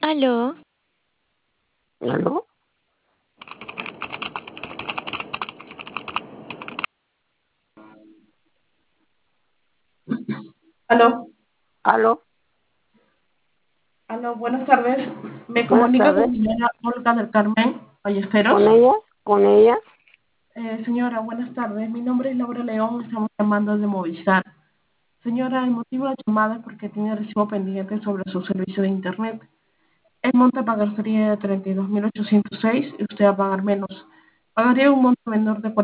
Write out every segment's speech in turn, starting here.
Aló, ¿Aló? Aló, ¿Aló? aló, buenas tardes. Me Buenas comunica con tardes. la señora Olga del Carmen ¿Con Ballesteros. ella? ¿Con ella? Señora, buenas tardes. Mi nombre es Laura León. Estamos llamando de Movistar. Señora, el motivo de la llamada es porque tiene recibo pendiente sobre su servicio de Internet. El monto a pagar sería de 32.806 y usted va a pagar menos. Pagaría un monto menor de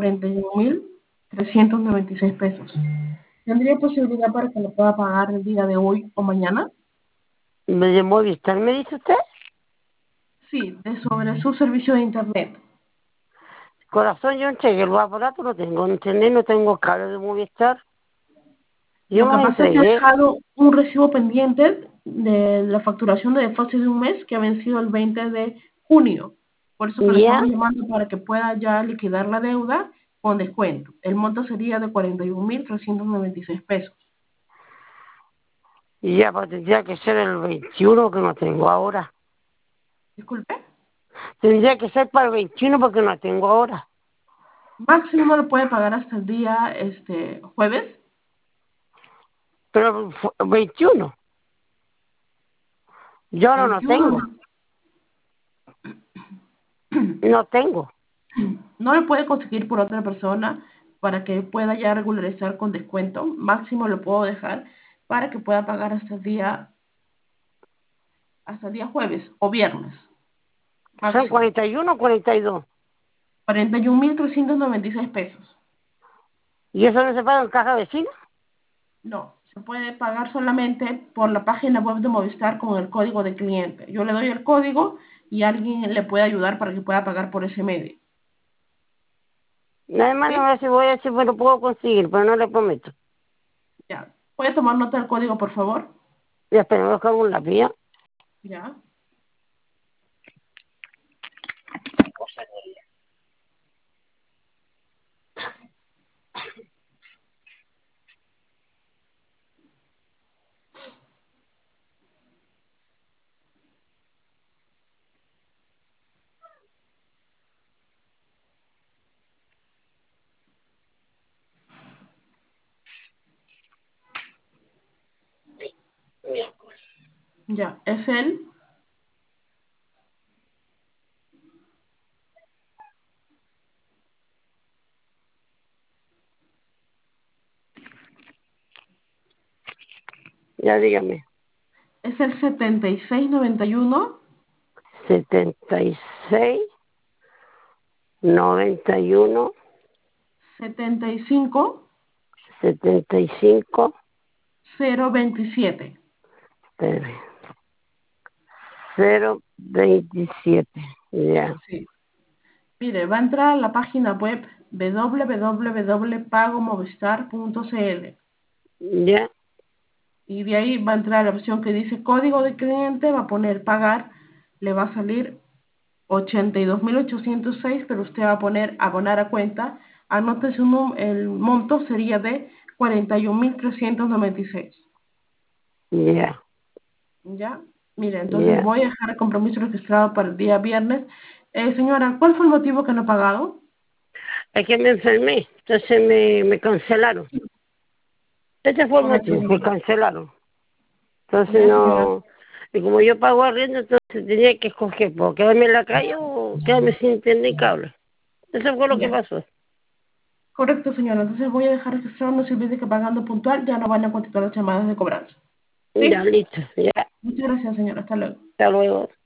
41.396 pesos. ¿Tendría posibilidad para que lo pueda pagar el día de hoy o mañana? ¿Me de Movistar, me dice usted? Sí, de sobre su servicio de Internet. Corazón, yo entregué el aparato, no tengo internet, no tengo cable de Movistar. Yo Lo que los pasa es que ha entregué. dejado un recibo pendiente de la facturación de desfase de un mes que ha vencido el 20 de junio. Por eso que le ¿Ya? estamos llamando para que pueda ya liquidar la deuda con descuento. El monto sería de 41.396 pesos. Ya, pues tendría que ser el 21 que no tengo ahora. Disculpe. Tendría que ser para el 21 porque no tengo ahora. Máximo no lo puede pagar hasta el día jueves. Pero 21. Yo ahora no 21 tengo. no. No tengo. No lo puede conseguir por otra persona para que pueda ya regularizar con descuento. Máximo lo puedo dejar para que pueda pagar hasta el día jueves o viernes, Son máximo. 41 o 42. 41.396 pesos. ¿Y eso no se paga en caja vecina? No, se puede pagar solamente por la página web de Movistar con el código de cliente. Yo le doy el código y alguien le puede ayudar para que pueda pagar por ese medio. Nada más no ¿Sí? sé si voy a decir, pero puedo conseguir, pero no le prometo. Ya. ¿Puede tomar nota del código, por favor? Ya esperemos con un lápiz. ¿Ya? Ya. Ya. Es el Ya dígame. es el 7691 76, 91, 75 75, 027. 027. Ya, Sí. Mire, va a entrar a la página web www.pagomovistar.cl ya, y de ahí va a entrar la opción que dice código de cliente, va a poner pagar, le va a salir 82.806, pero usted va a poner abonar a cuenta, anote el monto sería de 41.396. ya, ¿Ya? Mire, entonces ya. voy a dejar el compromiso registrado para el día viernes. Señora, ¿cuál fue el motivo que no ha pagado? Es que me enfermé, entonces me cancelaron. Ese fue Un el momento, motivo, me señora. cancelaron. Entonces Ya, señora. no. Y como yo pago arriendo, entonces tenía que escoger, ¿por quedarme en la calle o quedarme sin internet y cable? Eso fue lo que Ya. pasó. Correcto, señora. Entonces voy a dejar registrado, no se olvide que pagando puntual ya no van a continuar las llamadas de cobranza. Ya, ¿Sí? listo, ya, Muchas gracias, señora. Hasta luego. hasta luego.